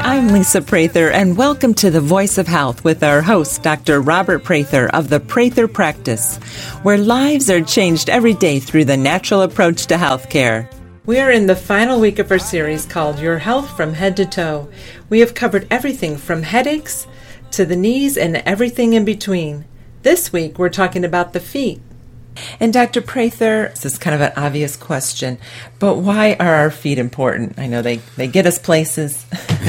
I'm Lisa Prather, and welcome to The Voice of Health with our host, Dr. Robert Prather of the Prather Practice, where lives are changed every day through the natural approach to healthcare. We are in the final week of our series called Your Health from Head to Toe. We have covered everything from headaches to the knees and everything in between. This week, we're talking about the feet. And Dr. Prather, this is kind of an obvious question, but why are our feet important? I know they get us places.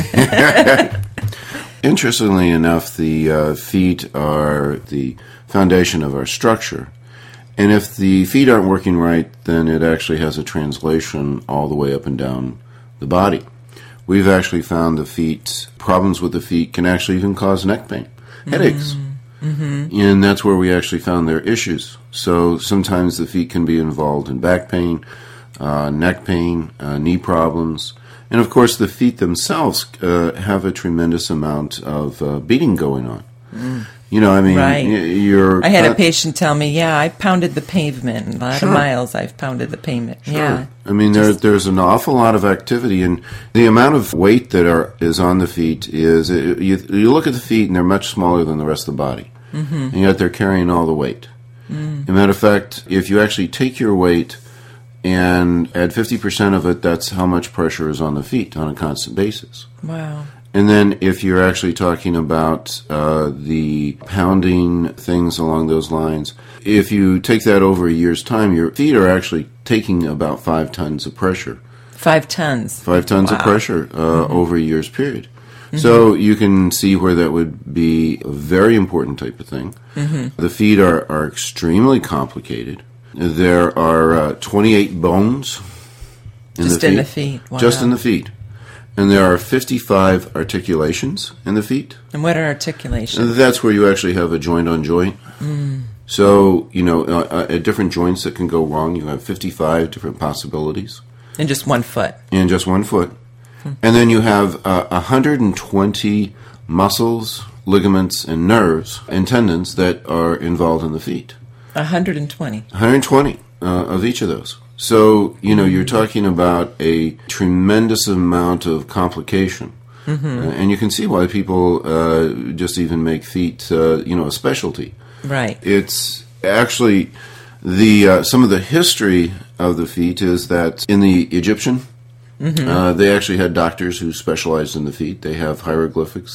Interestingly enough, the feet are the foundation of our structure. And if the feet aren't working right, then it actually has a translation all the way up and down the body. We've actually found problems with the feet can actually even cause neck pain, headaches. Mm-hmm. And that's where we actually found their issues. So sometimes the feet can be involved in back pain, neck pain, knee problems. And of course, the feet themselves have a tremendous amount of beating going on. Mm. You know, I mean, right. I had a patient tell me, I pounded the pavement. A lot of miles I've pounded the pavement. Sure. Yeah. I mean, there's an awful lot of activity, and the amount of weight that is on the feet is, you look at the feet and they're much smaller than the rest of the body. Mm-hmm. And yet they're carrying all the weight. As a matter of fact, if you actually take your weight and add 50% of it, that's how much pressure is on the feet on a constant basis. Wow. And then if you're actually talking about the pounding, things along those lines, if you take that over a year's time, your feet are actually taking about 5 tons of pressure. 5 tons? 5 tons of pressure over a year's period. Mm-hmm. So you can see where that would be a very important type of thing. Mm-hmm. The feet are extremely complicated. There are 28 bones in the feet. Wow. Just in the feet. And there are 55 articulations in the feet. And what are articulations? And that's where you actually have a joint on joint. Mm. So, at different joints that can go wrong, you have 55 different possibilities. In just one foot. In just one foot. And then you have 120 muscles, ligaments, and nerves and tendons that are involved in the feet. 120? 120 of each of those. So, you're talking about a tremendous amount of complication. Mm-hmm. And you can see why people just even make feet, a specialty. Right. It's actually some of the history of the feet is that in the Egyptian, they actually had doctors who specialized in the feet. They have hieroglyphics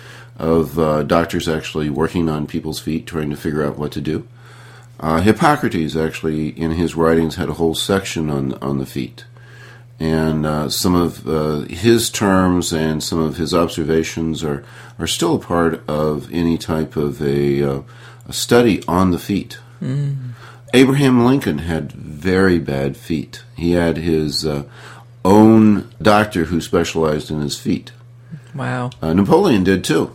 of doctors actually working on people's feet, trying to figure out what to do. Hippocrates actually, in his writings, had a whole section on the feet. And some of his terms and some of his observations are still a part of any type of a study on the feet. Mm. Abraham Lincoln had very bad feet. He had his own doctor who specialized in his feet. Wow. Napoleon did too.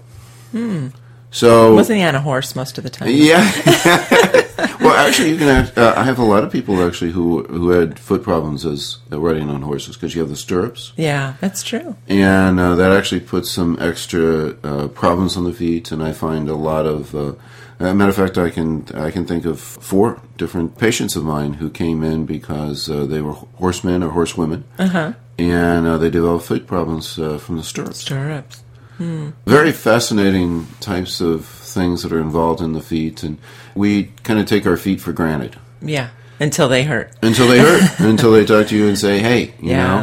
So wasn't he on a horse most of the time? Yeah. Well, actually, you can. I have a lot of people actually who had foot problems as riding on horses because you have the stirrups. Yeah, that's true. And that actually puts some extra problems on the feet. And I find a lot of. Matter of fact, I can think of 4 different patients of mine who came in because they were horsemen or horsewomen, and they developed foot problems from the stirrups. Stirrups. Very fascinating types of things that are involved in the feet, and we kind of take our feet for granted. Yeah, until they hurt. Until they hurt. Until they talk to you and say, hey,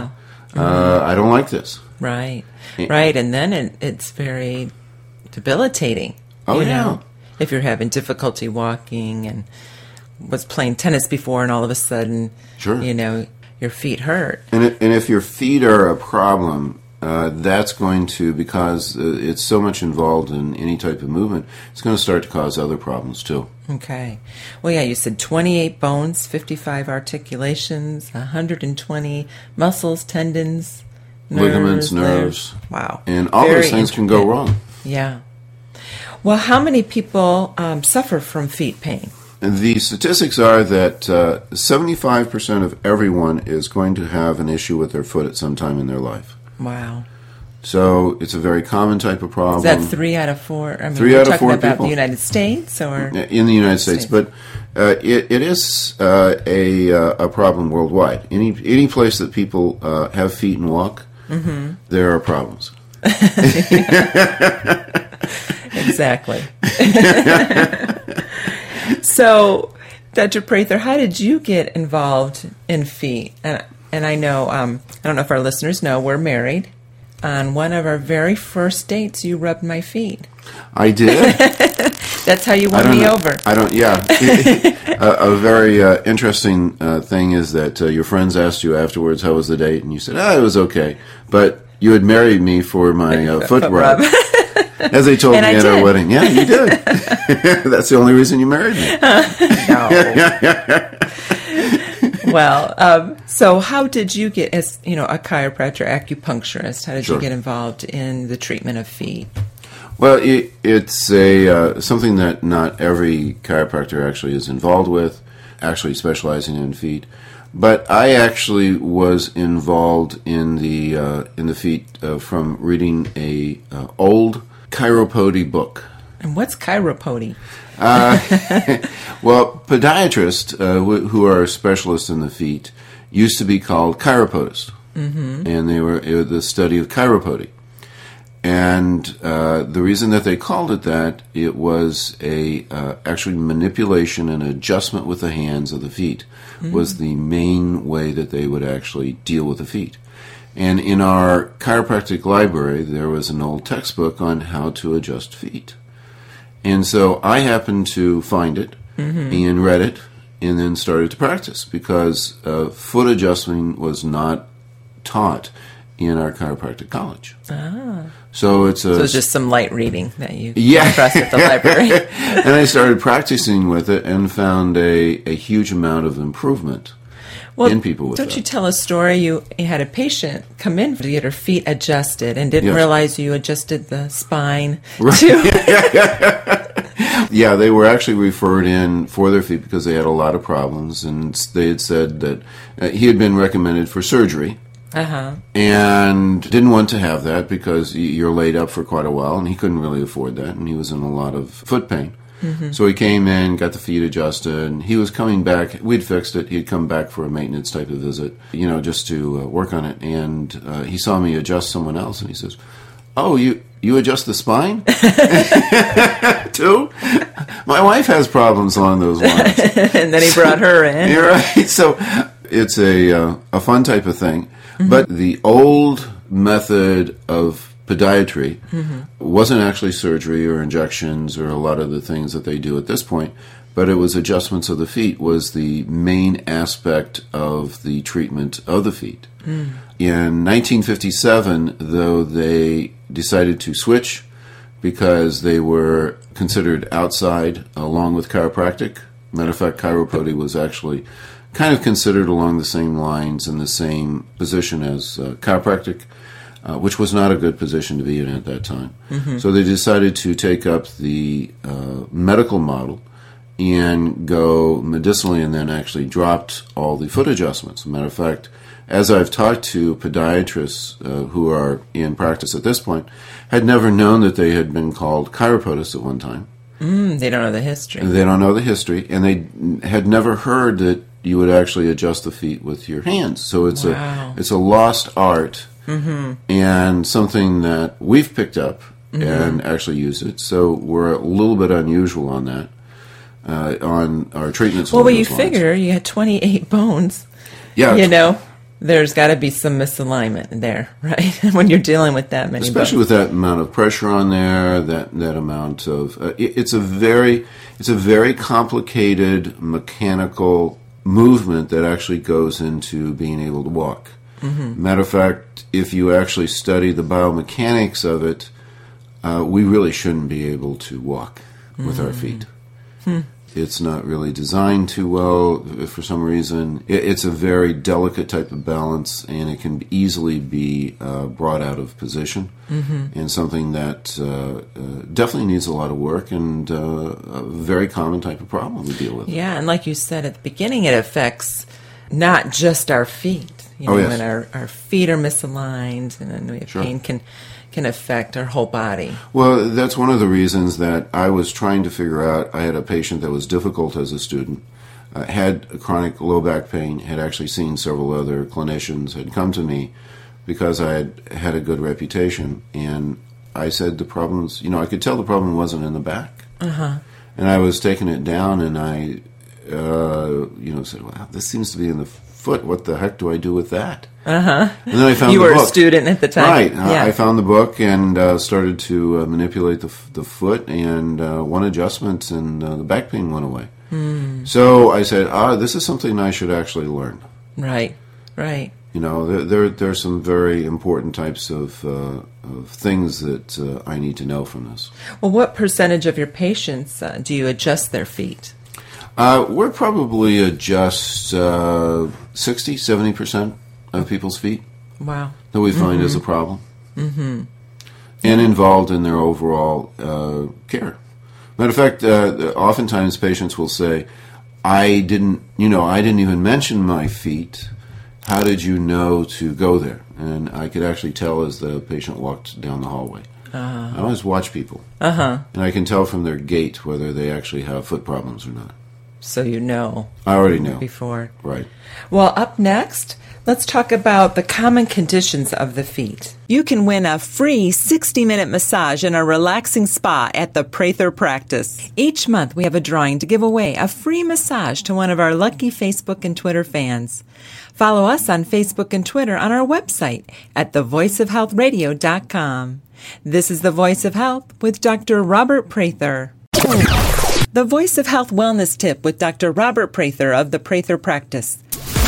I don't like this. Right, right, and then it's very debilitating. Oh, you know? If you're having difficulty walking and was playing tennis before and all of a sudden, your feet hurt. And if your feet are a problem, that's going to, because it's so much involved in any type of movement, it's going to start to cause other problems too. Okay. Well, you said 28 bones, 55 articulations, 120 muscles, tendons, ligaments, nerves. Wow. And all those things can go wrong. Yeah. Well, how many people suffer from feet pain? The statistics are that 75% of everyone is going to have an issue with their foot at some time in their life. Wow. So it's a very common type of problem. Is that 3 out of 4? I mean, 3 out of 4 people. We're talking about the United States? Or in the United States. But it is a problem worldwide. Any place that people have feet and walk, there are problems. Exactly. So, Dr. Prather, how did you get involved in feet? And I know, I don't know if our listeners know, we're married. On one of our very first dates, you rubbed my feet. I did. That's how you won me over. Yeah. A very interesting thing is that your friends asked you afterwards, how was the date? And you said, it was okay. But you had married me for my foot rub. As they told me at our wedding. Yeah, you did. That's the only reason you married me. No. Well, so how did you get, as a chiropractor, acupuncturist, how did you get involved in the treatment of feet? Well, it's something that not every chiropractor actually is involved with, actually specializing in feet. But I actually was involved in the feet from reading a old chiropody book. And what's chiropody? Well, podiatrists who are specialists in the feet used to be called chiropodists, and they were the study of chiropody. And the reason that they called it that, it was actually manipulation and adjustment with the hands of the feet was the main way that they would actually deal with the feet. And in our chiropractic library, there was an old textbook on how to adjust feet. And so I happened to find it and read it and then started to practice because foot adjusting was not taught in our chiropractic college. So it's just some light reading that you impressed at the library. And I started practicing with it and found a huge amount of improvement in people with that. Don't you tell a story? You had a patient come in to get her feet adjusted and didn't realize you adjusted the spine too. Yeah, they were actually referred in for their feet because they had a lot of problems, and they had said that he had been recommended for surgery. And didn't want to have that because you're laid up for quite a while, and he couldn't really afford that, and he was in a lot of foot pain. So he came in, got the feet adjusted, and he was coming back. We'd fixed it. He'd come back for a maintenance type of visit, just to work on it. And he saw me adjust someone else, and he says, "Oh, you adjust the spine too? My wife has problems along those lines." And then he brought her in. You're right. So it's a fun type of thing. But the old method of podiatry wasn't actually surgery or injections or a lot of the things that they do at this point, but it was adjustments of the feet was the main aspect of the treatment of the feet. In 1957, though, they decided to switch because they were considered outside along with chiropractic. Matter of fact, chiropody was actually kind of considered along the same lines and the same position as chiropractic, which was not a good position to be in at that time. So they decided to take up the medical model and go medicinally, and then actually dropped all the foot adjustments. As a matter of fact, as I've talked to podiatrists who are in practice at this point, had never known that they had been called chiropodists at one time. They don't know the history. They don't know the history, and they had never heard that you would actually adjust the feet with your hands. So it's a lost art, and something that we've picked up and actually used it. So we're a little bit unusual on that, on our treatments. Well, you figure you had 28 bones. Yeah. There's got to be some misalignment there, right? When you're dealing with that many especially bones. With that amount of pressure on there, that amount of it's a very complicated mechanical movement that actually goes into being able to walk. Matter of fact, if you actually study the biomechanics of it, we really shouldn't be able to walk with our feet. It's not really designed too well for some reason. It's a very delicate type of balance, and it can easily be brought out of position, and something that definitely needs a lot of work and a very common type of problem we deal with. Yeah, and like you said at the beginning, it affects not just our feet. When our feet are misaligned, and then we have pain can affect our whole body. Well, that's one of the reasons that I was trying to figure out. I had a patient that was difficult as a student, had chronic low back pain, had actually seen several other clinicians, had come to me because I had a good reputation. And I said the problems, I could tell the problem wasn't in the back. And I was taking it down, and I, said, wow, this seems to be in the foot. What the heck do I do with that? And then I found you the book. were a student at the time. Right. Yeah. I found the book and started to manipulate the foot, and one adjustment, and the back pain went away. So I said, this is something I should actually learn. Right. There are some very important types of things that I need to know from this. Well, what percentage of your patients do you adjust their feet? We're probably adjust 60-70% of people's feet. Wow. That we find as a problem. And involved in their overall care. Matter of fact, oftentimes patients will say, I didn't even mention my feet. How did you know to go there? And I could actually tell as the patient walked down the hallway. I always watch people. And I can tell from their gait whether they actually have foot problems or not. So you know. I already know. Before. Right. Well, up next, let's talk about the common conditions of the feet. You can win a free 60-minute massage in a relaxing spa at the Prather Practice. Each month, we have a drawing to give away a free massage to one of our lucky Facebook and Twitter fans. Follow us on Facebook and Twitter on our website at thevoiceofhealthradio.com. This is The Voice of Health with Dr. Robert Prather. The Voice of Health Wellness Tip with Dr. Robert Prather of the Prather Practice.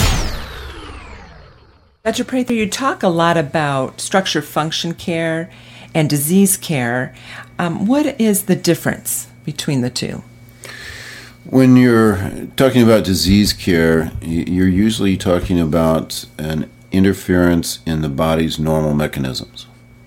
Dr. Prather, you talk a lot about structure function care and disease care. What is the difference between the two? When you're talking about disease care, you're usually talking about an interference in the body's normal mechanisms.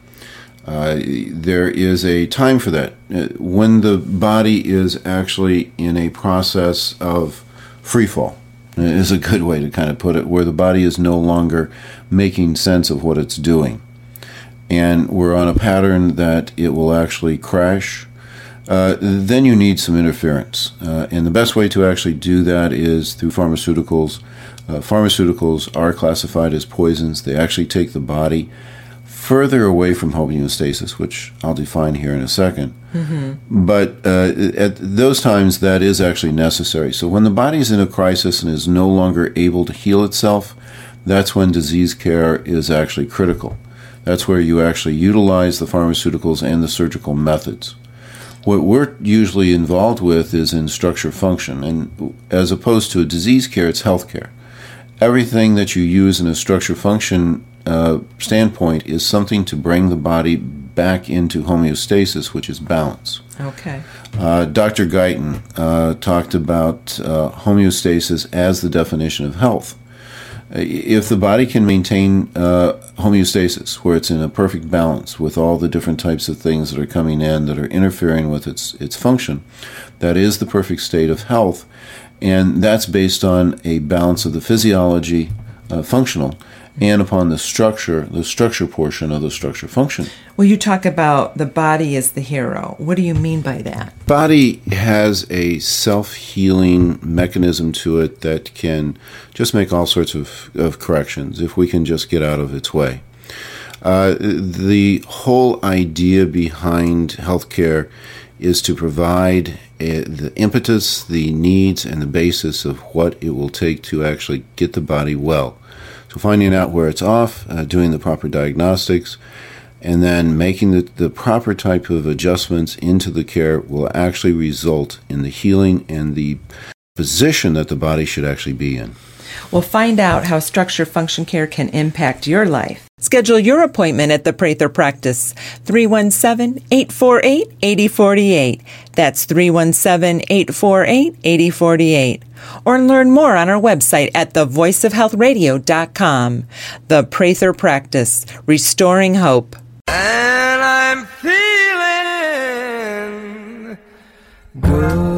There is a time for that. When the body is actually in a process of free fall, is a good way to kind of put it, where the body is no longer making sense of what it's doing. And we're on a pattern that it will actually crash. Then you need some interference. And the best way to actually do that is through pharmaceuticals. Pharmaceuticals are classified as poisons. They actually take the body further away from homeostasis, which I'll define here in a second. But at those times, that is actually necessary. So when the body is in a crisis and is no longer able to heal itself, that's when disease care is actually critical. That's where you actually utilize the pharmaceuticals and the surgical methods. What we're usually involved with is in structure function, and as opposed to a disease care, it's health care. Everything that you use in a structure function standpoint is something to bring the body back into homeostasis, which is balance. Okay. Dr. Guyton talked about homeostasis as the definition of health. If the body can maintain homeostasis, where it's in a perfect balance with all the different types of things that are coming in that are interfering with its function, that is the perfect state of health, and that's based on a balance of the physiology, functional, and upon the structure portion of the structure function. Well, you talk about the body as the hero. What do you mean by that? Body has a self-healing mechanism to it that can just make all sorts of corrections if we can just get out of its way. The whole idea behind healthcare is to provide the impetus, the needs, and the basis of what it will take to actually get the body well. So finding out where it's off, doing the proper diagnostics, and then making the proper type of adjustments into the care will actually result in the healing and the position that the body should actually be in. We'll find out how structure function care can impact your life. Schedule your appointment at the Prather Practice, 317-848-8048. That's 317-848-8048. Or learn more on our website at thevoiceofhealthradio.com. The Prather Practice, restoring hope. And I'm feeling good.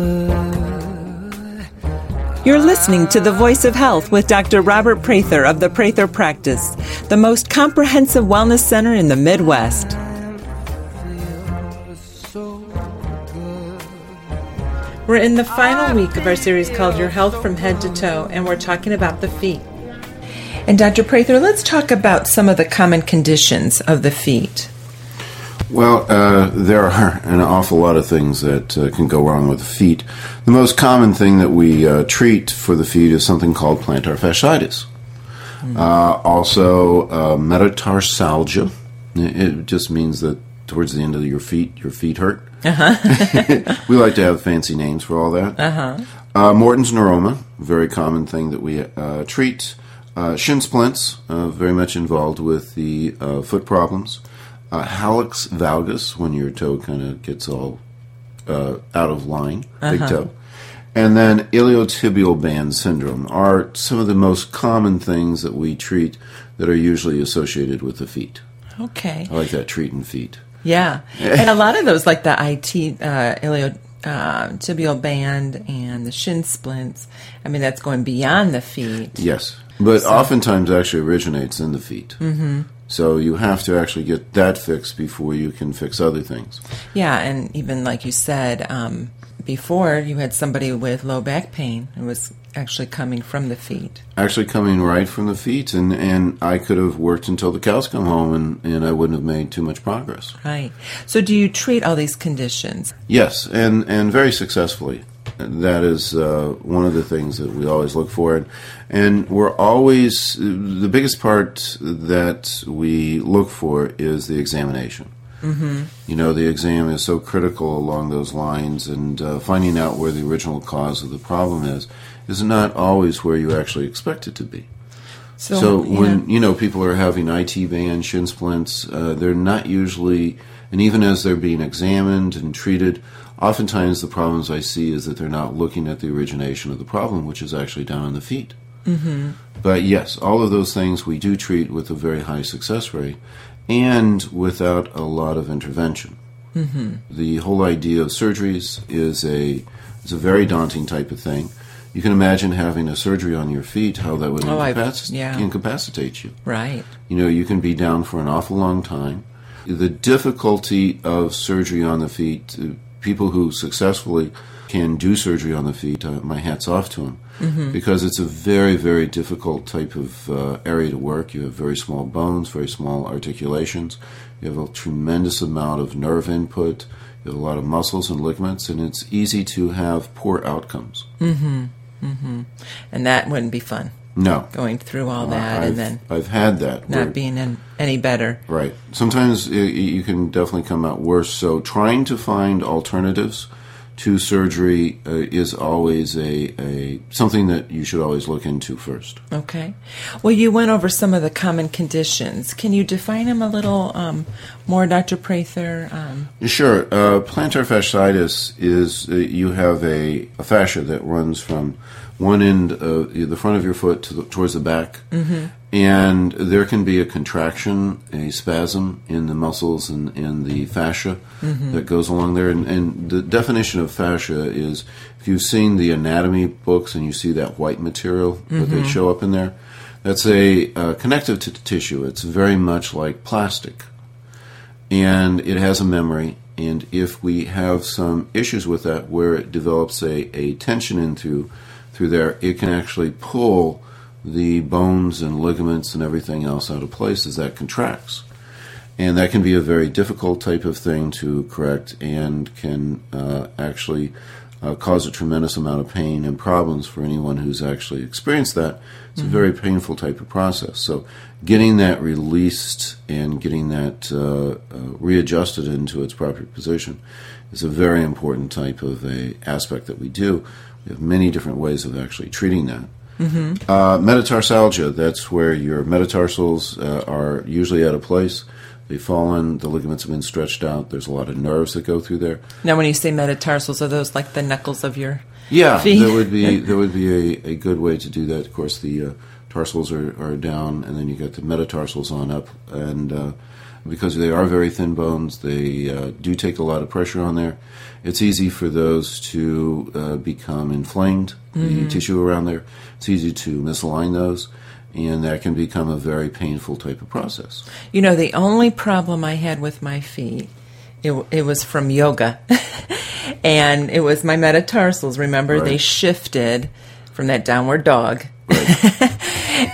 You're listening to The Voice of Health with Dr. Robert Prather of the Prather Practice, the most comprehensive wellness center in the Midwest. We're in the final week of our series called Your Health from Head to Toe, and we're talking about the feet. And Dr. Prather, let's talk about some of the common conditions of the feet. Well, there are an awful lot of things that can go wrong with the feet. The most common thing that we treat for the feet is something called plantar fasciitis. Also, metatarsalgia. It just means that towards the end of your feet hurt. We like to have fancy names for all that. Morton's neuroma, very common thing that we treat. Shin splints, very much involved with the foot problems. Hallux valgus, when your toe kind of gets all out of line, big toe. And then iliotibial band syndrome are some of the most common things that we treat that are usually associated with the feet. Okay. I like that, treating feet. Yeah. And a lot of those, like the iliotibial band and the shin splints, I mean, that's going beyond the feet. Yes. But oftentimes actually originates in the feet. So you have to actually get that fixed before you can fix other things. Yeah, and even like you said, before you had somebody with low back pain. It was actually coming from the feet. Actually coming right from the feet, and I could have worked until the cows come home, and I wouldn't have made too much progress. Right. So do you treat all these conditions? Yes, and very successfully. That is one of the things that we always look for. And we're always, the biggest part that we look for is the examination. You know, the exam is so critical along those lines, and finding out where the original cause of the problem is not always where you actually expect it to be. So when, you know, people are having IT band, shin splints, they're not usually, and even as they're being examined and treated, oftentimes the problems I see is that they're not looking at the origination of the problem, which is actually down in the feet. But yes, all of those things we do treat with a very high success rate and without a lot of intervention. The whole idea of surgeries is a very daunting type of thing. You can imagine having a surgery on your feet, how that would incapacitate you. Right. You know, you can be down for an awful long time. The difficulty of surgery on the feet, people who successfully can do surgery on the feet, my hat's off to them, because it's a very, very difficult type of area to work. You have very small bones, very small articulations. You have a tremendous amount of nerve input. You have a lot of muscles and ligaments, and it's easy to have poor outcomes. And that wouldn't be fun. No. Going through all that and then I've had that. Not being any better. Right. Sometimes you can definitely come out worse. So trying to find alternatives to surgery is always a something that you should always look into first. Okay. Well, you went over some of the common conditions. Can you define them a little more, Dr. Prather? Sure. Plantar fasciitis is you have a fascia that runs from one end of the front of your foot towards the back, and there can be a contraction, a spasm in the muscles and in the fascia that goes along there. And the definition of fascia is, if you've seen the anatomy books and you see that white material that they show up in there, that's a connective tissue. It's very much like plastic, and it has a memory. And if we have some issues with that, where it develops a tension in through there, it can actually pull the bones and ligaments and everything else out of place as that contracts. And that can be a very difficult type of thing to correct, and can actually cause a tremendous amount of pain and problems for anyone who's actually experienced that. It's a very painful type of process. So getting that released and getting that readjusted into its proper position is a very important type of aspect that we do. We have many different ways of actually treating that. Metatarsalgia, that's where your metatarsals are usually out of place. They've fallen, the ligaments have been stretched out, there's a lot of nerves that go through there. Now, when you say metatarsals, are those like the knuckles of your feet? There would be a good way to do that. Of course, the tarsals are down, and then you get the metatarsals on up, and because they are very thin bones, they do take a lot of pressure on there. It's easy for those to become inflamed, the tissue around there. It's easy to misalign those, and that can become a very painful type of process. You know, the only problem I had with my feet, it was from yoga, and it was my metatarsals. Remember, they shifted from that downward dog. Right.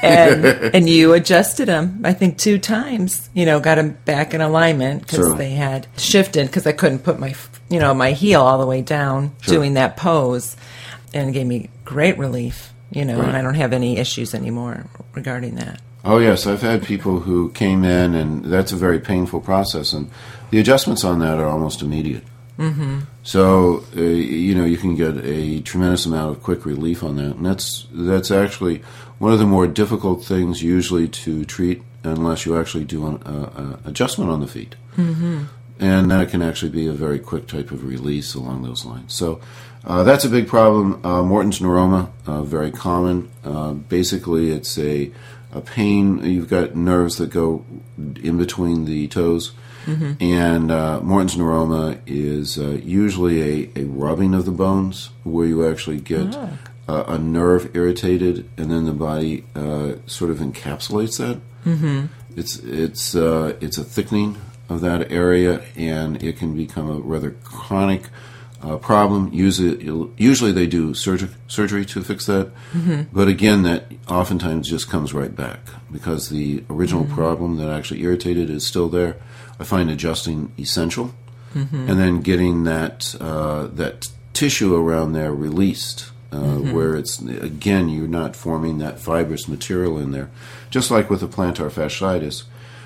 and you adjusted them, I think 2 times, got them back in alignment because they had shifted because I couldn't put my heel all the way down doing that pose, and it gave me great relief, and I don't have any issues anymore regarding that. Oh, yes. I've had people who came in, and that's a very painful process, and the adjustments on that are almost immediate. Mm-hmm. So, you can get a tremendous amount of quick relief on that, and that's actually one of the more difficult things usually to treat unless you actually do an adjustment on the feet. Mm-hmm. And that can actually be a very quick type of release along those lines. So that's a big problem. Morton's neuroma, very common. Basically, it's a pain. You've got nerves that go in between the toes. Mm-hmm. And Morton's neuroma is usually a rubbing of the bones where you actually get a nerve irritated, and then the body sort of encapsulates that. Mm-hmm. It's a thickening of that area, and it can become a rather chronic problem. Usually they do surgery to fix that, but again, that oftentimes just comes right back because the original problem that actually irritated is still there. I find adjusting essential, and then getting that tissue around there released, where it's, again, you're not forming that fibrous material in there. Just like with the plantar fasciitis,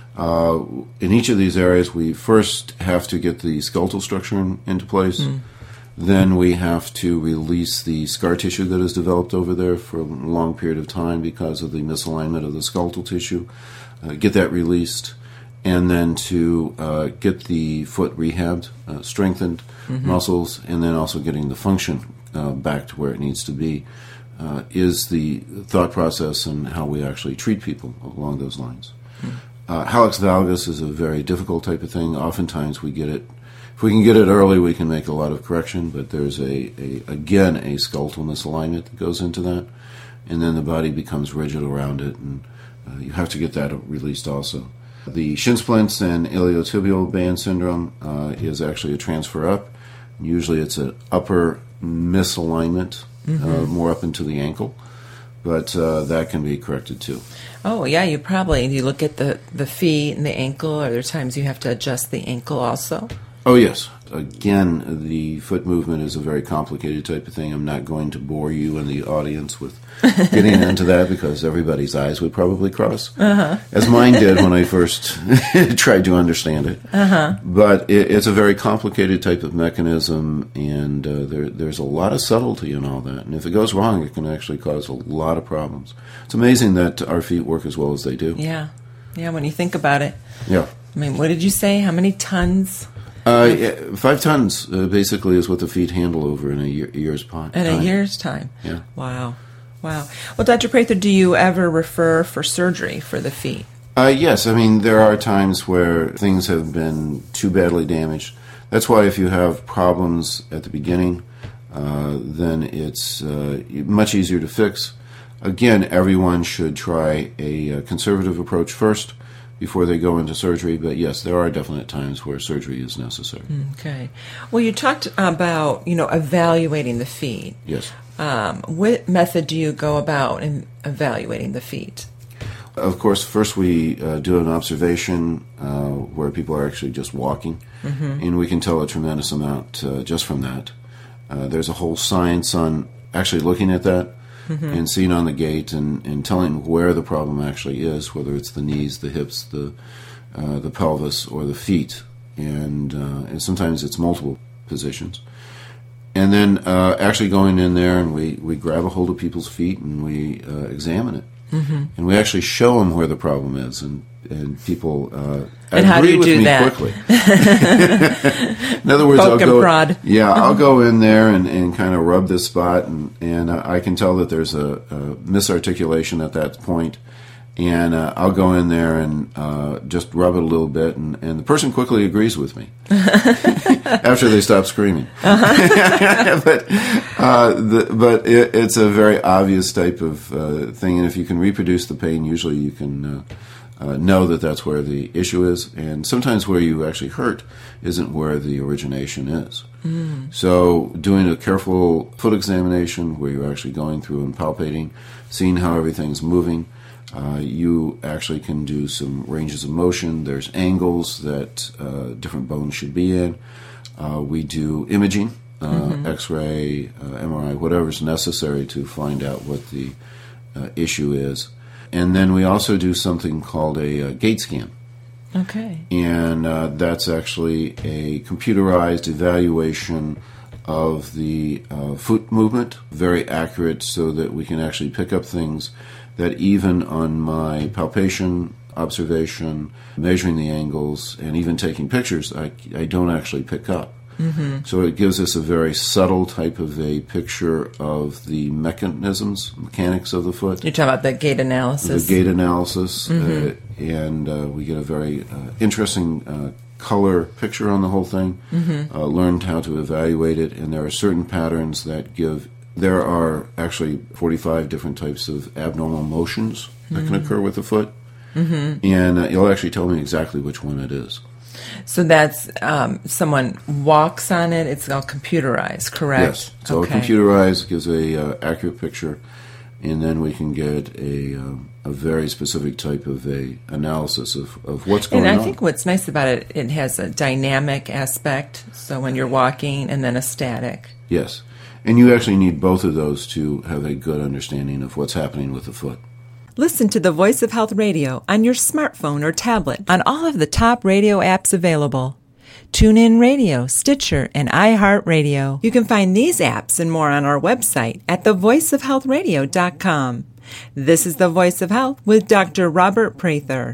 in each of these areas, we first have to get the skeletal structure into place. Then we have to release the scar tissue that is developed over there for a long period of time because of the misalignment of the skeletal tissue, get that released, and then to get the foot rehabbed, strengthened muscles, and then also getting the function back to where it needs to be is the thought process and how we actually treat people along those lines. Hallux valgus is a very difficult type of thing. Oftentimes we get it. If we can get it early, we can make a lot of correction, but there's again a skeletal misalignment that goes into that, and then the body becomes rigid around it, and you have to get that released also. The shin splints and iliotibial band syndrome is actually a transfer up. Usually it's an upper misalignment, more up into the ankle, but that can be corrected too. Oh, yeah, you look at the feet and the ankle. Are there times you have to adjust the ankle also? Oh, yes. Again, the foot movement is a very complicated type of thing. I'm not going to bore you and the audience with getting into that because everybody's eyes would probably cross, as mine did when I first tried to understand it. But it's a very complicated type of mechanism, and there's a lot of subtlety in all that. And if it goes wrong, it can actually cause a lot of problems. It's amazing that our feet work as well as they do. Yeah. Yeah, when you think about it. Yeah. I mean, what did you say? How many tons? 5 tons basically is what the feet handle over in a year's time. In a year's time? Yeah. Wow. Well, Dr. Prather, do you ever refer for surgery for the feet? Yes. I mean, there are times where things have been too badly damaged. That's why if you have problems at the beginning, then it's much easier to fix. Again, everyone should try a conservative approach first before they go into surgery. But yes, there are definite times where surgery is necessary. Okay. Well, you talked about, evaluating the feet. Yes. What method do you go about in evaluating the feet? Of course, first we do an observation where people are actually just walking, and we can tell a tremendous amount just from that. There's a whole science on actually looking at that and seeing on the gait and telling where the problem actually is, whether it's the knees, the hips, the pelvis, or the feet. And sometimes it's multiple positions. And then actually going in there and we grab a hold of people's feet and we examine it. And we actually show them where the problem is, and people and how do you do that? Quickly. In other words, Poke and prod. Yeah, I'll go in there and kind of rub this spot, and I can tell that there's a misarticulation at that point, and I'll go in there and just rub it a little bit, and the person quickly agrees with me after they stop screaming. But it's a very obvious type of thing, and if you can reproduce the pain, usually you can know that that's where the issue is, and sometimes where you actually hurt isn't where the origination is. So doing a careful foot examination where you're actually going through and palpating, seeing how everything's moving, You actually can do some ranges of motion. There's angles that different bones should be in. We do imaging, X-ray, MRI, whatever's necessary to find out what the issue is. And then we also do something called a gait scan. Okay. And that's actually a computerized evaluation of the foot movement, very accurate so that we can actually pick up things that even on my palpation, observation, measuring the angles, and even taking pictures, I don't actually pick up. Mm-hmm. So it gives us a very subtle type of a picture of the mechanics of the foot. You're talking about the gait analysis. The gait analysis, and we get a very interesting color picture on the whole thing. Learned how to evaluate it, and there are certain patterns that give. There are actually 45 different types of abnormal motions that can occur with the foot, and you'll actually tell me exactly which one it is. So that's someone walks on it. It's all computerized, correct? Yes, it's all computerized. Gives a accurate picture, and then we can get a very specific type of a analysis of what's going on. And I think what's nice about it, it has a dynamic aspect. So when you're walking, and then a static. Yes, and you actually need both of those to have a good understanding of what's happening with the foot. Listen to the Voice of Health Radio on your smartphone or tablet on all of the top radio apps available. TuneIn Radio, Stitcher, and iHeartRadio. You can find these apps and more on our website at thevoiceofhealthradio.com. This is The Voice of Health with Dr. Robert Prather.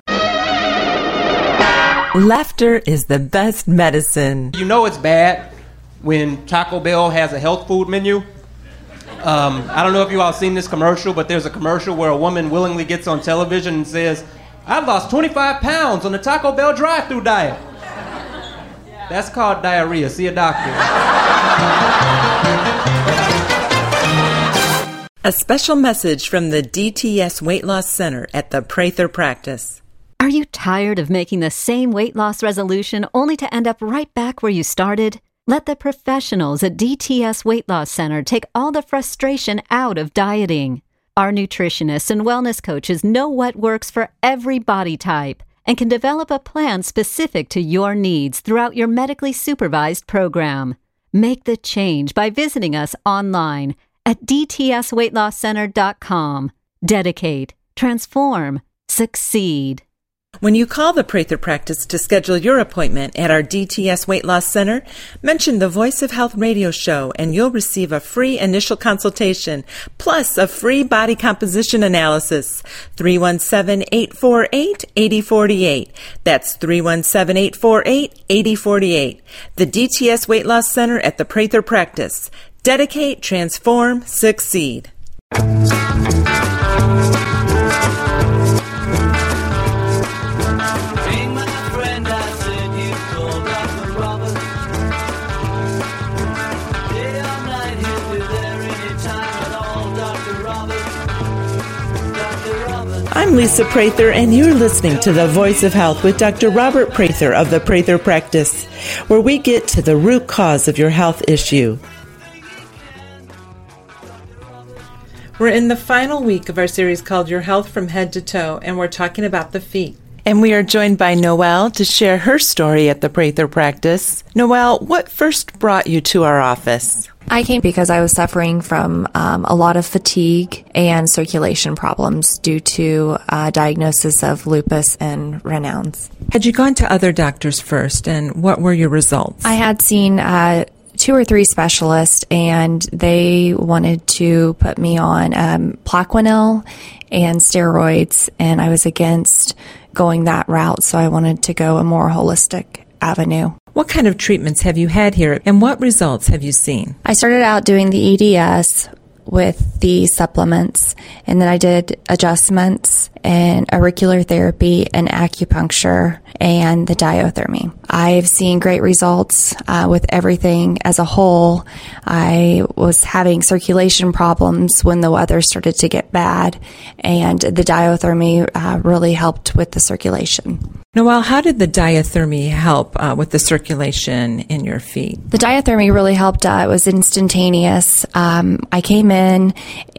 Laughter is the best medicine. You know it's bad when Taco Bell has a health food menu. I don't know if you all seen this commercial, but there's a commercial where a woman willingly gets on television and says, "I've lost 25 pounds on the Taco Bell drive-thru diet." That's called diarrhea. See a doctor. A special message from the DTS Weight Loss Center at the Prather Practice. Are you tired of making the same weight loss resolution only to end up right back where you started? Let the professionals at DTS Weight Loss Center take all the frustration out of dieting. Our nutritionists and wellness coaches know what works for every body type and can develop a plan specific to your needs throughout your medically supervised program. Make the change by visiting us online at dtsweightlosscenter.com. Dedicate, transform, succeed. When you call the Prather Practice to schedule your appointment at our DTS Weight Loss Center, mention the Voice of Health radio show and you'll receive a free initial consultation plus a free body composition analysis. 317-848-8048. That's 317-848-8048. The DTS Weight Loss Center at the Prather Practice. Dedicate, transform, succeed. I'm Lisa Prather, and you're listening to The Voice of Health with Dr. Robert Prather of the Prather Practice, where we get to the root cause of your health issue. We're in the final week of our series called Your Health from Head to Toe, and we're talking about the feet. And we are joined by Noelle to share her story at the Prather Practice. Noelle, what first brought you to our office? I came because I was suffering from a lot of fatigue and circulation problems due to diagnosis of lupus and Raynaud's. Had you gone to other doctors first, and what were your results? I had seen 2 or 3 specialists, and they wanted to put me on Plaquenil and steroids, and I was against going that route, so I wanted to go a more holistic avenue. What kind of treatments have you had here, and what results have you seen? I started out doing the EDS with the supplements, and then I did adjustments and auricular therapy and acupuncture and the diathermy. I've seen great results with everything as a whole. I was having circulation problems when the weather started to get bad, and the diathermy really helped with the circulation. Noelle, how did the diathermy help with the circulation in your feet? The diathermy really helped. It was instantaneous. I came in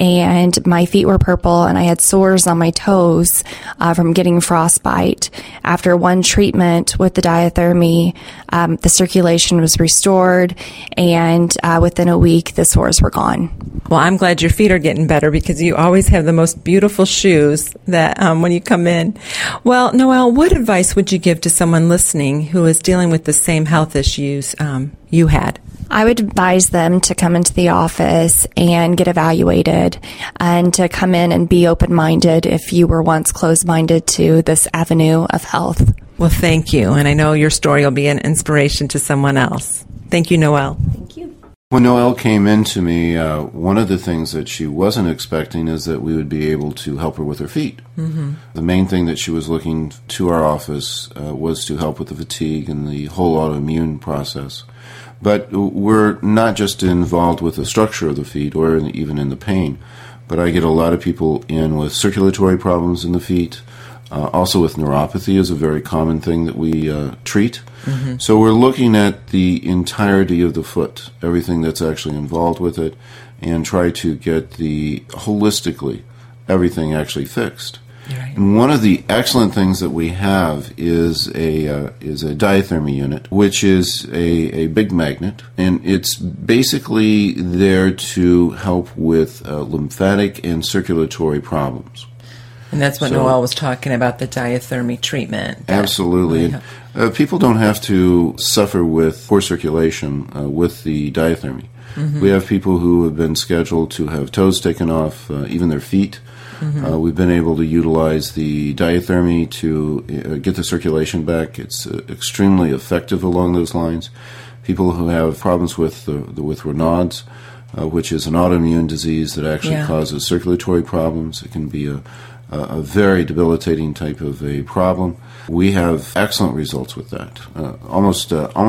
and my feet were purple and I had sores on my toes from getting frostbite. After one treatment with the diathermy, the circulation was restored, and within a week, the sores were gone. Well, I'm glad your feet are getting better because you always have the most beautiful shoes that when you come in. Well, Noelle, what advice would you give to someone listening who is dealing with the same health issues you had? I would advise them to come into the office and get evaluated, and to come in and be open-minded if you were once closed-minded to this avenue of health. Well, thank you. And I know your story will be an inspiration to someone else. Thank you, Noelle. Thank you. When Noelle came in to me, one of the things that she wasn't expecting is that we would be able to help her with her feet. Mm-hmm. The main thing that she was looking to our office was to help with the fatigue and the whole autoimmune process. But we're not just involved with the structure of the feet or even in the pain, but I get a lot of people in with circulatory problems in the feet. Also with neuropathy is a very common thing that we treat. Mm-hmm. So we're looking at the entirety of the foot, everything that's actually involved with it, and try to get holistically everything actually fixed. Right. And one of the excellent things that we have is a diathermy unit, which is a big magnet, and it's basically there to help with lymphatic and circulatory problems. And that's what Noelle was talking about, the diathermy treatment. Absolutely. People don't have to suffer with poor circulation with the diathermy. Mm-hmm. We have people who have been scheduled to have toes taken off, even their feet. Mm-hmm. We've been able to utilize the diathermy to get the circulation back. It's extremely effective along those lines. People who have problems with Raynaud's, which is an autoimmune disease that actually causes circulatory problems. It can be a very debilitating type of a problem. We have excellent results with that, almost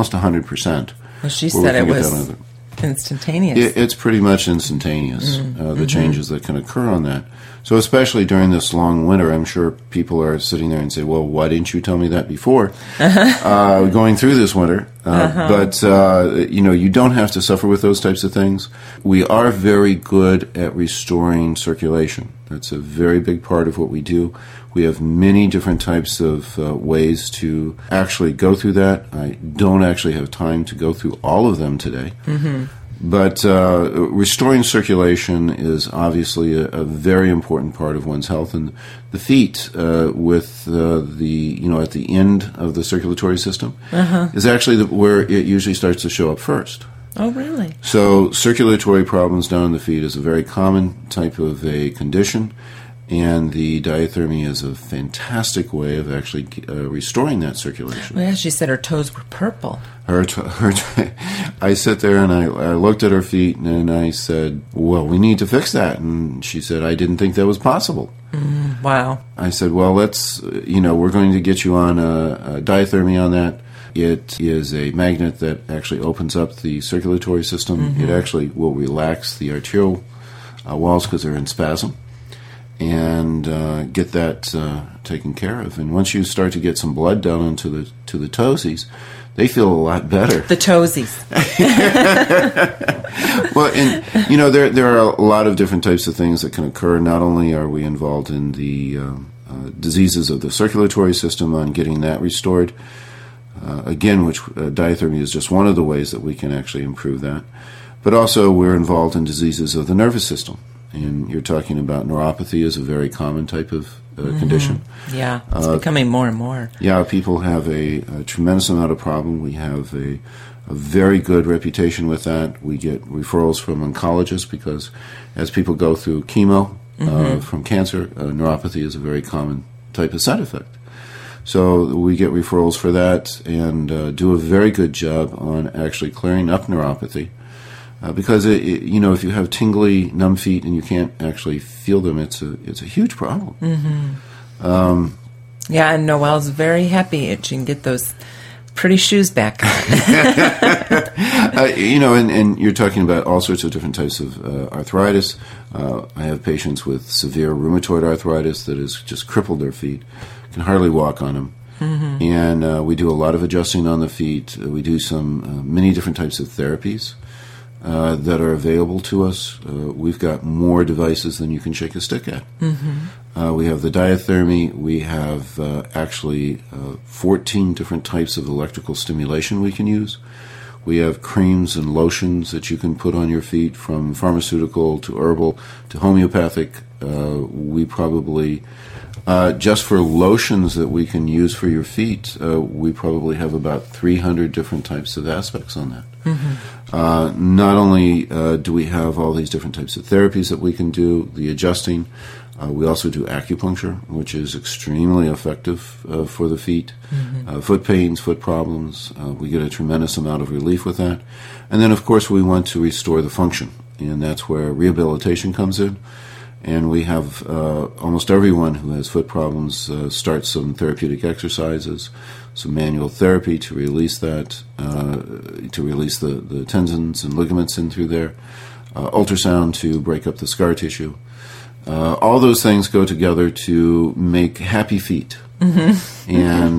100%. Well, she said it was instantaneous. It's pretty much instantaneous, the changes that can occur on that. So especially during this long winter, I'm sure people are sitting there and say, well, why didn't you tell me that before going through this winter? But, you don't have to suffer with those types of things. We are very good at restoring circulation. That's a very big part of what we do. We have many different types of ways to actually go through that. I don't actually have time to go through all of them today. Mm-hmm. But restoring circulation is obviously a very important part of one's health, and the feet, with at the end of the circulatory system, is actually where it usually starts to show up first. Oh, really? So circulatory problems down in the feet is a very common type of a condition, and the diathermy is a fantastic way of actually restoring that circulation. Well, yeah, she said her toes were purple. I sat there and I looked at her feet and I said, well, we need to fix that. And she said, I didn't think that was possible. Wow. I said, well, we're going to get you on a diathermy on that. It is a magnet that actually opens up the circulatory system. Mm-hmm. It actually will relax the arterial walls because they're in spasm, and get that taken care of. And once you start to get some blood down into the toesies, they feel a lot better. The toesies. Well, and there are a lot of different types of things that can occur. Not only are we involved in the diseases of the circulatory system on getting that restored, again, which diathermy is just one of the ways that we can actually improve that, but also we're involved in diseases of the nervous system. And you're talking about neuropathy is a very common type of condition. Yeah, it's becoming more and more. Yeah, people have a tremendous amount of problem. We have a very good reputation with that. We get referrals from oncologists because as people go through chemo from cancer, neuropathy is a very common type of side effect. So we get referrals for that and do a very good job on actually clearing up neuropathy. Because if you have tingly, numb feet and you can't actually feel them, it's a huge problem. Mm-hmm. And Noelle's very happy she can get those pretty shoes back on. And you're talking about all sorts of different types of arthritis. I have patients with severe rheumatoid arthritis that has just crippled their feet, can hardly walk on them. Mm-hmm. And we do a lot of adjusting on the feet. We do many different types of therapies that are available to us. We've got more devices than you can shake a stick at. Mm-hmm. We have the diathermy. We have 14 different types of electrical stimulation we can use. We have creams and lotions that you can put on your feet, from pharmaceutical to herbal to homeopathic. We probably, just for lotions that we can use for your feet, we probably have about 300 different types of aspects on that. Mm-hmm. Not only do we have all these different types of therapies that we can do, the adjusting, we also do acupuncture, which is extremely effective for the feet. Mm-hmm. Foot pains, foot problems, we get a tremendous amount of relief with that. And then, of course, we want to restore the function, and that's where rehabilitation comes in. And we have almost everyone who has foot problems start some therapeutic exercises, some manual therapy to release that, to release the tendons and ligaments in through there, ultrasound to break up the scar tissue. All those things go together to make happy feet. Mm-hmm. And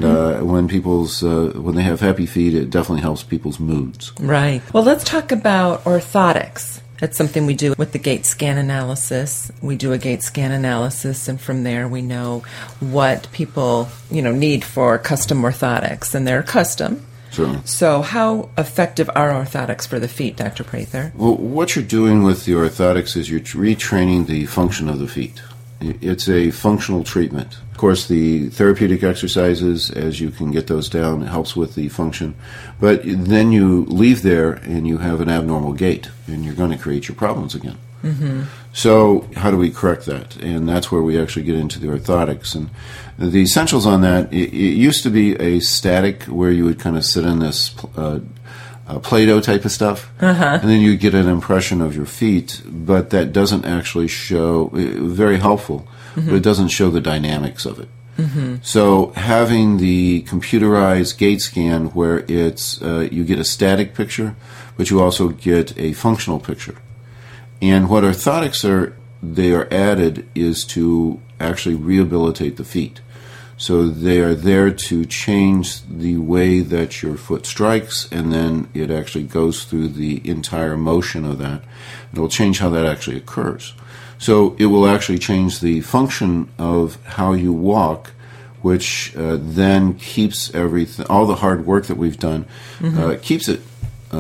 when they have happy feet, it definitely helps people's moods. Right. Well, let's talk about orthotics. That's something we do with the gait scan analysis. We do a gait scan analysis, and from there we know what people, need for custom orthotics, and they're custom. Certainly. So how effective are orthotics for the feet, Dr. Prather? Well, what you're doing with the orthotics is you're retraining the function of the feet. It's a functional treatment. Of course, the therapeutic exercises, as you can get those down, it helps with the function. But then you leave there and you have an abnormal gait, and you're going to create your problems again. Mm-hmm. So how do we correct that? And that's where we actually get into the orthotics. And the essentials on that, it used to be a static where you would kind of sit in this Play-Doh type of stuff, and then you get an impression of your feet, but that doesn't actually show, very helpful, but it doesn't show the dynamics of it. Mm-hmm. So having the computerized gait scan where it's you get a static picture, but you also get a functional picture. And what orthotics are added is to actually rehabilitate the feet. So they are there to change the way that your foot strikes, and then it actually goes through the entire motion of that. It will change how that actually occurs. So it will actually change the function of how you walk, which then keeps everything, all the hard work that we've done, keeps it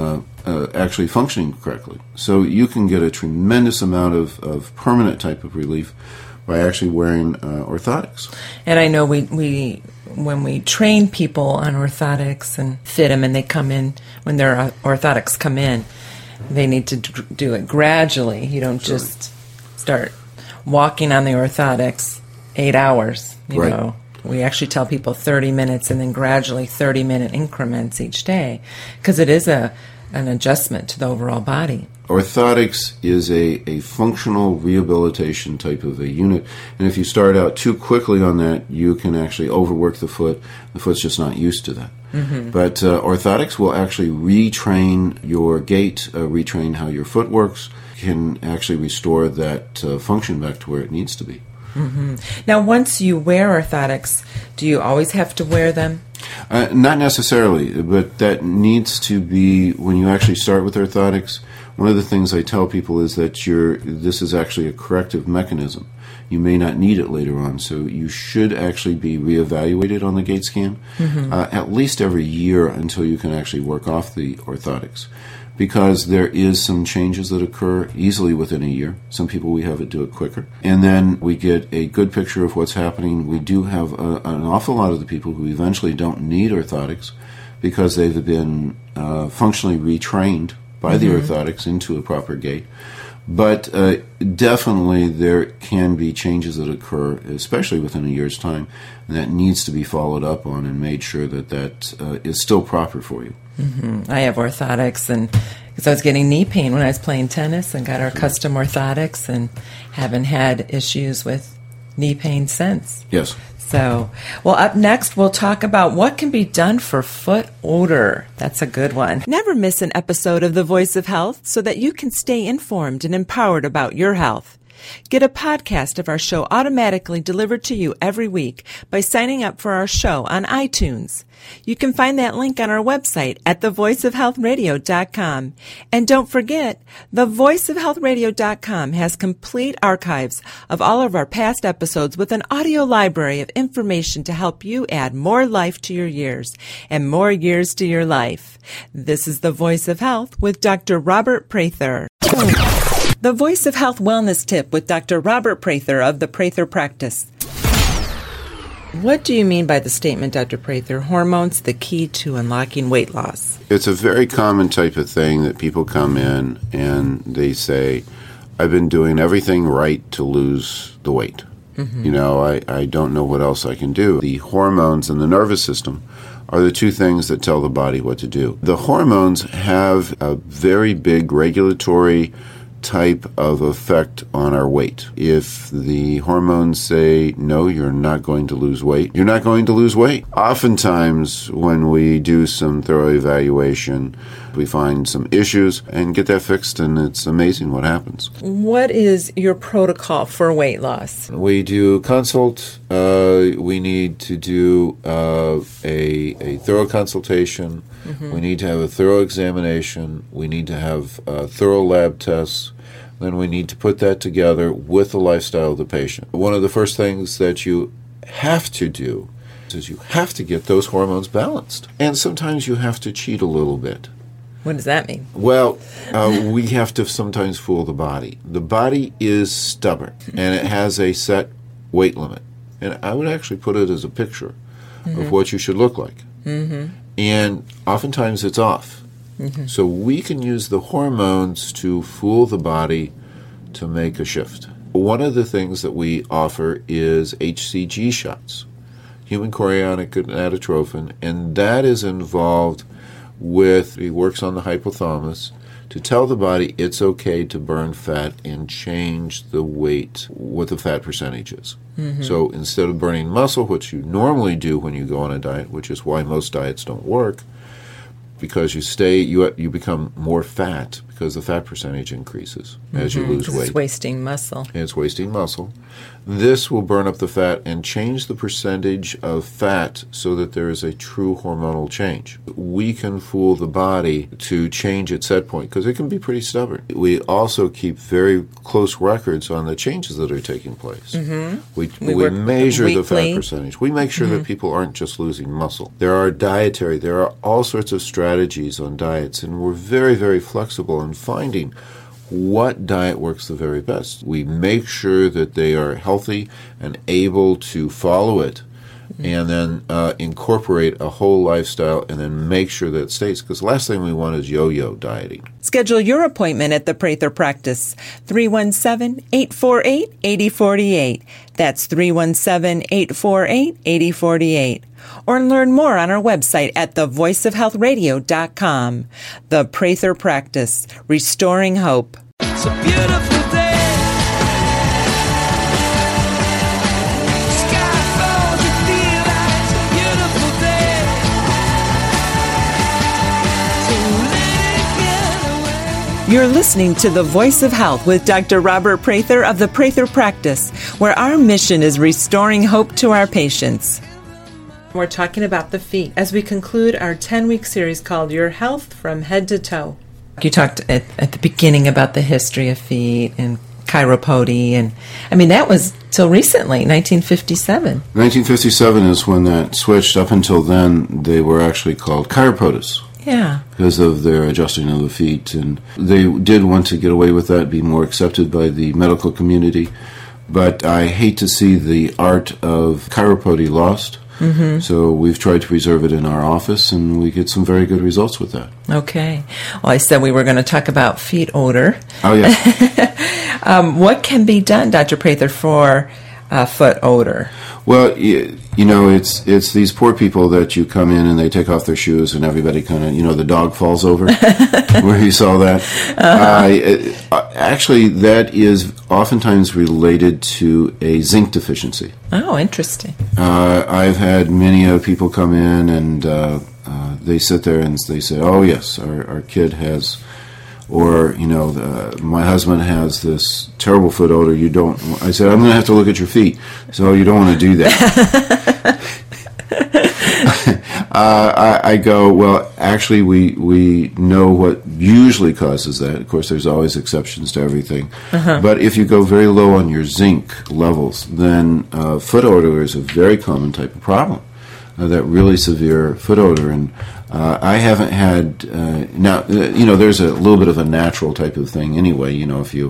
actually functioning correctly. So you can get a tremendous amount of permanent type of relief by actually wearing orthotics. And I know we when we train people on orthotics and fit them, and they come in, when their orthotics come in, they need to do it gradually. You don't just start walking on the orthotics 8 hours, you know. We actually tell people 30 minutes and then gradually 30-minute increments each day, because it is an adjustment to the overall body. Orthotics is a functional rehabilitation type of a unit, and if you start out too quickly on that, you can actually overwork the foot. The foot's just not used to that. Mm-hmm. But orthotics will actually retrain your gait, retrain how your foot works, can actually restore that function back to where it needs to be. Mm-hmm. Now, once you wear orthotics, do you always have to wear them? Not necessarily, but that needs to be, when you actually start with orthotics, one of the things I tell people is that this is actually a corrective mechanism. You may not need it later on, so you should actually be reevaluated on the gait scan at least every year until you can actually work off the orthotics. Because there is some changes that occur easily within a year. Some people, we have it do it quicker. And then we get a good picture of what's happening. We do have an awful lot of the people who eventually don't need orthotics because they've been functionally retrained by the orthotics into a proper gait. But definitely there can be changes that occur, especially within a year's time, and that needs to be followed up on and made sure that is still proper for you. Mm-hmm. I have orthotics, and because I was getting knee pain when I was playing tennis, and got our custom orthotics, and haven't had issues with knee pain since. Yes. So, well, up next, we'll talk about what can be done for foot odor. That's a good one. Never miss an episode of The Voice of Health so that you can stay informed and empowered about your health. Get a podcast of our show automatically delivered to you every week by signing up for our show on iTunes. You can find that link on our website at thevoiceofhealthradio.com. And don't forget, thevoiceofhealthradio.com has complete archives of all of our past episodes with an audio library of information to help you add more life to your years and more years to your life. This is The Voice of Health with Dr. Robert Prather. The Voice of Health Wellness Tip with Dr. Robert Prather of the Prather Practice. What do you mean by the statement, Dr. Prather, hormones the key to unlocking weight loss? It's a very common type of thing that people come in and they say, I've been doing everything right to lose the weight. Mm-hmm. You know, I don't know what else I can do. The hormones and the nervous system are the two things that tell the body what to do. The hormones have a very big regulatory type of effect on our weight. If the hormones say, no, you're not going to lose weight, you're not going to lose weight. Oftentimes, when we do some thorough evaluation, we find some issues and get that fixed, and it's amazing what happens. What is your protocol for weight loss? We do consult. We need to do a thorough consultation. Mm-hmm. We need to have a thorough examination. We need to have thorough lab tests. Then we need to put that together with the lifestyle of the patient. One of the first things that you have to do is you have to get those hormones balanced. And sometimes you have to cheat a little bit. What does that mean? Well, we have to sometimes fool the body. The body is stubborn, and it has a set weight limit. And I would actually put it as a picture of what you should look like. Mm-hmm. And oftentimes it's off. Mm-hmm. So we can use the hormones to fool the body to make a shift. One of the things that we offer is HCG shots, human chorionic gonadotrophin, and that is involved with, it works on the hypothalamus to tell the body it's okay to burn fat and change the weight, what the fat percentage is. Mm-hmm. So instead of burning muscle, which you normally do when you go on a diet, which is why most diets don't work, because you become more fat because the fat percentage increases as you lose weight. It's wasting muscle. And it's wasting muscle. This will burn up the fat and change the percentage of fat so that there is a true hormonal change. We can fool the body to change its set point because it can be pretty stubborn. We also keep very close records on the changes that are taking place. Mm-hmm. We measure weekly. The fat percentage. We make sure that people aren't just losing muscle. There are all sorts of strategies on diets, and we're very, very flexible in finding what diet works the very best. We make sure that they are healthy and able to follow it, and then incorporate a whole lifestyle, and then make sure that it stays. Because the last thing we want is yo-yo dieting. Schedule your appointment at the Prather Practice, 317-848-8048. That's 317-848-8048. Or learn more on our website at thevoiceofhealthradio.com. The Prather Practice, restoring hope. It's a beautiful day. Sky falls, you feel like it's a beautiful day. So let it get away. You're listening to The Voice of Health with Dr. Robert Prather of the Prather Practice, where our mission is restoring hope to our patients. We're talking about the feet as we conclude our 10-week series called Your Health from Head to Toe. You talked at the beginning about the history of feet and chiropody, and I mean, that was till recently, 1957. 1957 is when that switched. Up until then, they were actually called chiropodists. Yeah. Because of their adjusting of the feet. And they did want to get away with that, be more accepted by the medical community. But I hate to see the art of chiropody lost. Mm-hmm. So we've tried to preserve it in our office, and we get some very good results with that. Okay. Well, I said we were going to talk about feet odor. Oh, yeah. What can be done, Dr. Prather, for foot odor? Well, it's these poor people that you come in and they take off their shoes and everybody kind of, the dog falls over, where you saw that. Actually, that is oftentimes related to a zinc deficiency. Oh, interesting. I've had many people come in and they sit there and they say, oh, yes, our kid has... Or, my husband has this terrible foot odor. I said, I'm going to have to look at your feet. So you don't want to do that. I go, well, actually, we know what usually causes that. Of course, there's always exceptions to everything. But if you go very low on your zinc levels, then foot odor is a very common type of problem. That really severe foot odor. And I haven't had, now, there's a little bit of a natural type of thing anyway, if you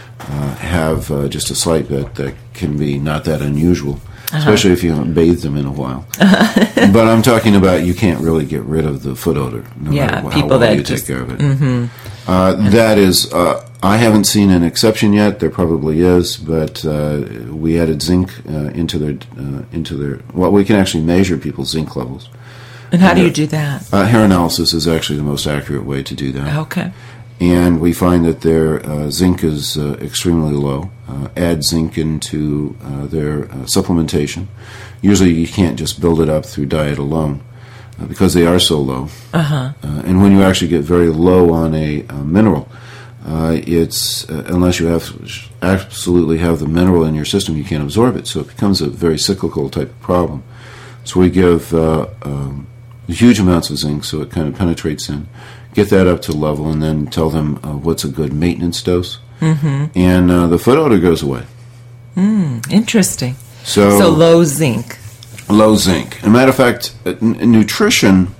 have just a slight bit, that can be not that unusual, especially if you haven't bathed them in a while. But I'm talking about you can't really get rid of the foot odor, no matter how well you take care of it. That is, I haven't seen an exception yet. There probably is, but we added zinc into their. Well, we can actually measure people's zinc levels. And how do you do that? Hair analysis is actually the most accurate way to do that. Okay. And we find that their zinc is extremely low. Add zinc into their supplementation. Usually you can't just build it up through diet alone because they are so low. And when you actually get very low on a mineral, it's unless you absolutely have the mineral in your system, you can't absorb it. So it becomes a very cyclical type of problem. So we give huge amounts of zinc so it kind of penetrates in, get that up to level, and then tell them what's a good maintenance dose. And the foot odor goes away. Interesting. So low zinc. Low zinc. As a matter of fact, nutrition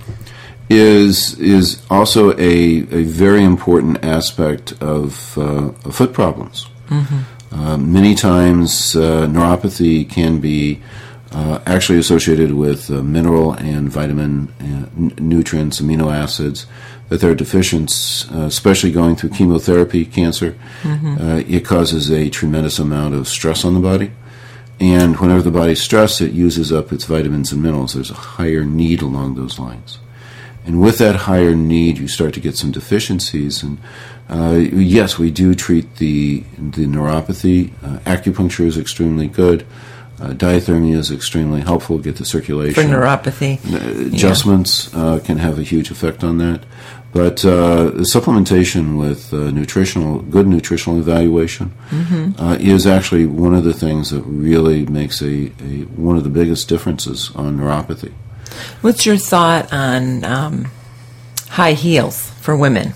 is also a very important aspect of foot problems. Many times neuropathy can be actually associated with mineral and vitamin nutrients, amino acids, that they're deficient, especially going through chemotherapy, cancer. It causes a tremendous amount of stress on the body. And whenever the body's stressed, it uses up its vitamins and minerals. There's a higher need along those lines. And with that higher need, you start to get some deficiencies. And yes, we do treat the neuropathy. Acupuncture is extremely good. Diathermia is extremely helpful. Get the circulation. For neuropathy. Adjustments can have a huge effect on that. But supplementation with good nutritional evaluation is actually one of the things that really makes one of the biggest differences on neuropathy. What's your thought on high heels for women?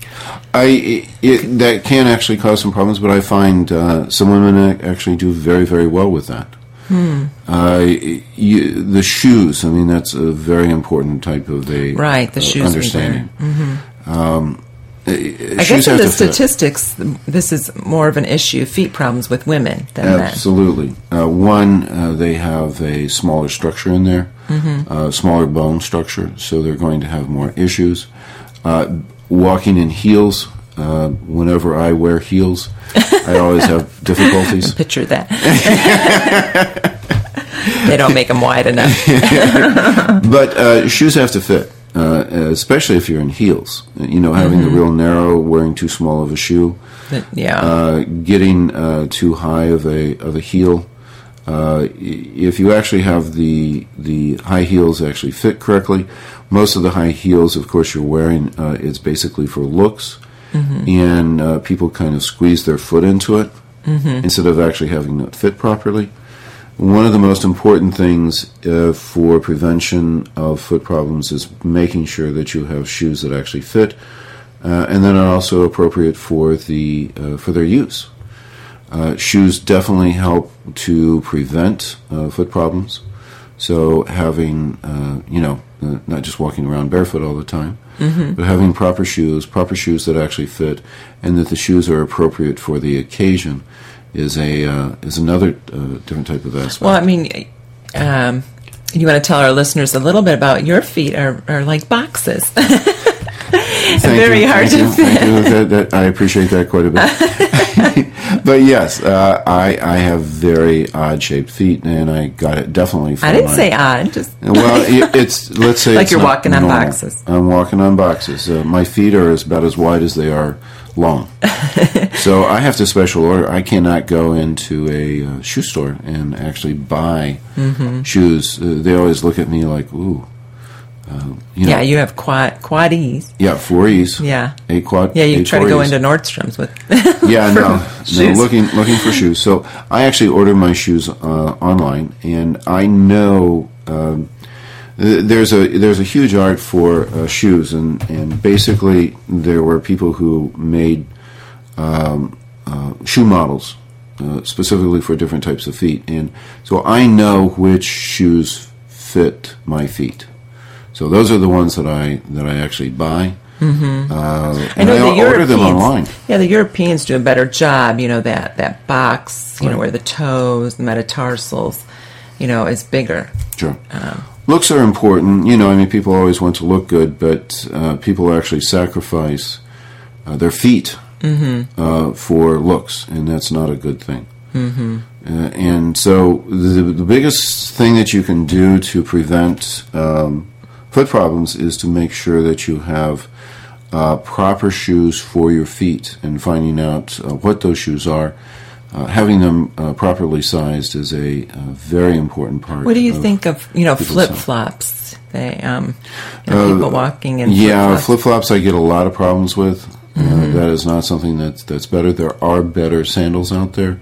That can actually cause some problems, but I find some women actually do very, very well with that. The shoes, that's a very important type of the shoes understanding. I guess in the statistics, this is more of an issue, feet problems with women than men. Absolutely. They have a smaller structure in there, smaller bone structure, so they're going to have more issues. Walking in heels, whenever I wear heels, I always have difficulties. Picture that. They don't make them wide enough. But shoes have to fit, especially if you're in heels. Having the real narrow, wearing too small of a shoe, getting too high of a heel. If you actually have the high heels actually fit correctly, most of the high heels, of course, you're wearing, it's basically for looks. And people kind of squeeze their foot into it instead of actually having it fit properly. One of the most important things for prevention of foot problems is making sure that you have shoes that actually fit and then are also appropriate for their use. Shoes definitely help to prevent foot problems. So having, not just walking around barefoot all the time, but having proper shoes that actually fit, and that the shoes are appropriate for the occasion is another different type of aspect. Well, you want to tell our listeners a little bit about your feet are like boxes. Very hard to fit. Thank you. I appreciate that quite a bit. But yes, I have very odd-shaped feet, and I got it definitely from I didn't say odd. Just well, it's let's say like it's you're not walking on normal. boxes. I'm walking on boxes. My feet are about as wide as they are long. So I have to special order. I cannot go into a shoe store and actually buy shoes. They always look at me like, ooh. Yeah, you have quad E's. Yeah, 4 E's. Yeah. A quad. Yeah, you try to go 4Es. into Nordstrom's with. Yeah, no, shoes. looking for shoes. So I actually order my shoes online, and I know there's a huge art for shoes, and basically there were people who made shoe models specifically for different types of feet, and so I know which shoes fit my feet. So those are the ones that I actually buy. Mm-hmm. I know the order them online. Yeah, the Europeans do a better job. You know, that box, you know, where the toes, the metatarsals, you know, is bigger. Sure. Looks are important. You know, I mean, people always want to look good, but people actually sacrifice their feet for looks, and that's not a good thing. Mm-hmm. And so the biggest thing that you can do to prevent foot problems is to make sure that you have proper shoes for your feet, and finding out what those shoes are. Having them properly sized is a very important part. What do you think of, you know, people's flip-flops? They, people walking in Yeah, flip-flops. flip-flops I get a lot of problems with. That is not something that's better. There are better sandals out there.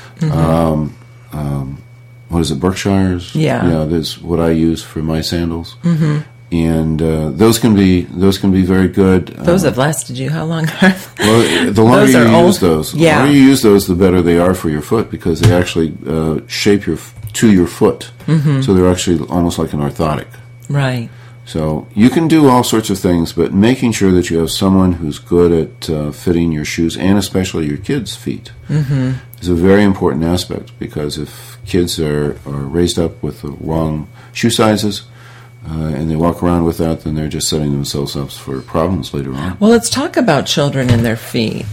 What is it, Berkshires? Yeah. That's what I use for my sandals. And those can be very good. Those have lasted you how long? Well, the longer Those you are use old. those, Yeah. the longer you use those, the better they are for your foot, because they actually shape to your foot. So they're actually almost like an orthotic. Right. So you can do all sorts of things, but making sure that you have someone who's good at fitting your shoes, and especially your kids' feet, is a very important aspect, because if kids are raised up with the wrong shoe sizes, and they walk around with that, then they're just setting themselves up for problems later on. Well, let's talk about children and their feet.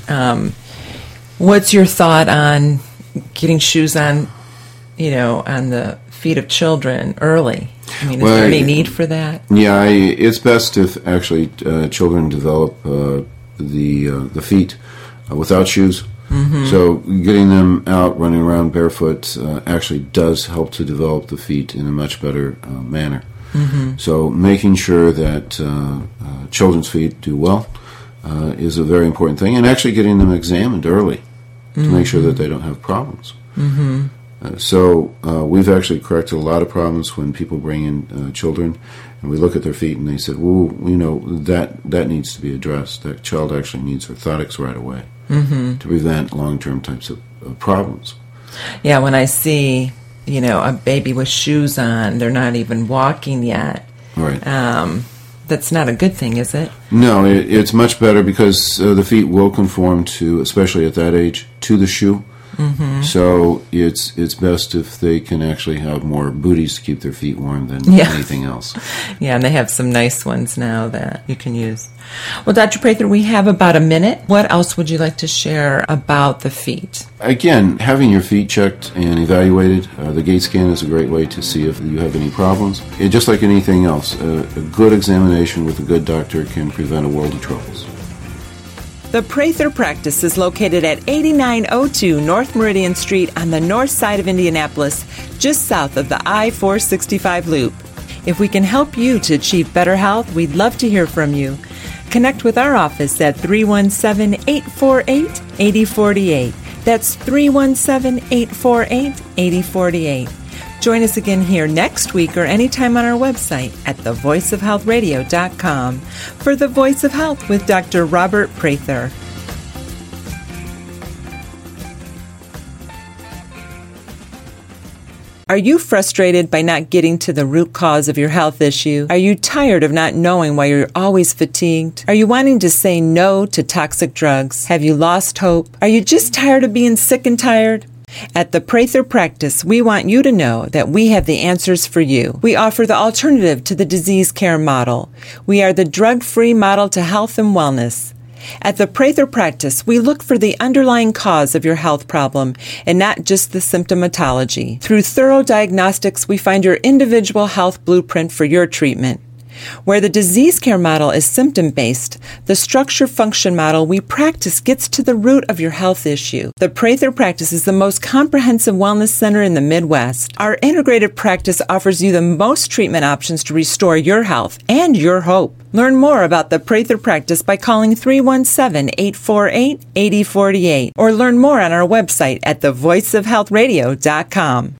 What's your thought on getting shoes on, you know, on the feet of children early? I mean, is there any need for that? Yeah, it's best if actually children develop the feet without shoes. So getting them out running around barefoot actually does help to develop the feet in a much better manner. So making sure that children's feet do well is a very important thing, and actually getting them examined early to make sure that they don't have problems. So we've actually corrected a lot of problems when people bring in children, and we look at their feet and they said, well, you know, that needs to be addressed. That child actually needs orthotics right away to prevent long-term types of problems. Yeah, when I see, you know, a baby with shoes on, they're not even walking yet. Right. That's not a good thing, is it? No, it's much better, because the feet will conform to, especially at that age, to the shoe. So it's best if they can actually have more booties to keep their feet warm than anything else. Yeah, and they have some nice ones now that you can use. Well, Dr. Prather, we have about a minute. What else would you like to share about the feet? Again, having your feet checked and evaluated, the gait scan is a great way to see if you have any problems. Just like anything else, a good examination with a good doctor can prevent a world of troubles. The Prather practice is located at 8902 North Meridian Street on the north side of Indianapolis, just south of the I-465 loop. If we can help you to achieve better health, we'd love to hear from you. Connect with our office at 317-848-8048. That's 317-848-8048. Join us again here next week or anytime on our website at thevoiceofhealthradio.com for The Voice of Health with Dr. Robert Prather. Are you frustrated by not getting to the root cause of your health issue? Are you tired of not knowing why you're always fatigued? Are you wanting to say no to toxic drugs? Have you lost hope? Are you just tired of being sick and tired? At the Prather Practice, we want you to know that we have the answers for you. We offer the alternative to the disease care model. We are the drug-free model to health and wellness. At the Prather Practice, we look for the underlying cause of your health problem and not just the symptomatology. Through thorough diagnostics, we find your individual health blueprint for your treatment. Where the disease care model is symptom-based, the structure-function model we practice gets to the root of your health issue. The Prather Practice is the most comprehensive wellness center in the Midwest. Our integrated practice offers you the most treatment options to restore your health and your hope. Learn more about the Prather Practice by calling 317-848-8048 or learn more on our website at thevoiceofhealthradio.com.